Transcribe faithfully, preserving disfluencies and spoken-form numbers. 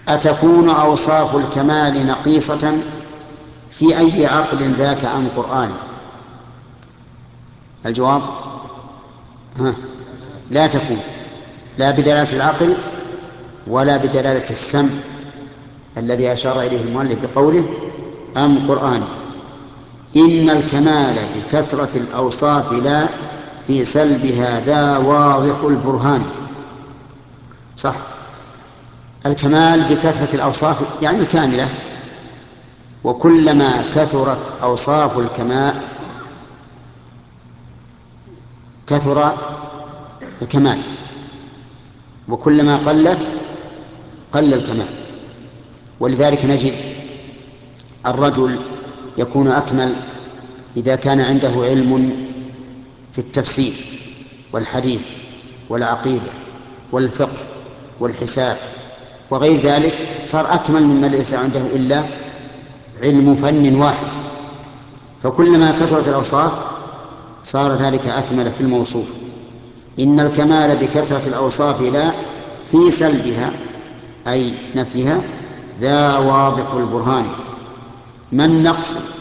أتكون أوصاف الكمال نقيصة في أي عقل ذاك عن قرآن؟ الجواب: ها لا تكون، لا بدلالة العقل ولا بدلالة السمع الذي أشار إليه المؤلف بقوله أم قرآن. إن الكمال بكثرة الأوصاف لا في سلبها ذا واضح البرهان. صح، الكمال بكثرة الأوصاف يعني الكاملة، وكلما كثرت أوصاف الكمال كثر الكمال، وكلما قلت قل الكمال. ولذلك نجد الرجل يكون أكمل إذا كان عنده علم في التفسير والحديث والعقيدة والفقه والحساب وغير ذلك، صار أكمل ممن ليس عنده إلا علم فن واحد. فكلما كثرت الأوصاف صار ذلك أكمل في الموصوف. إن الكمال بكثرة الأوصاف لا في سلبها أي نفيها ذا واضح البرهان. ما النقص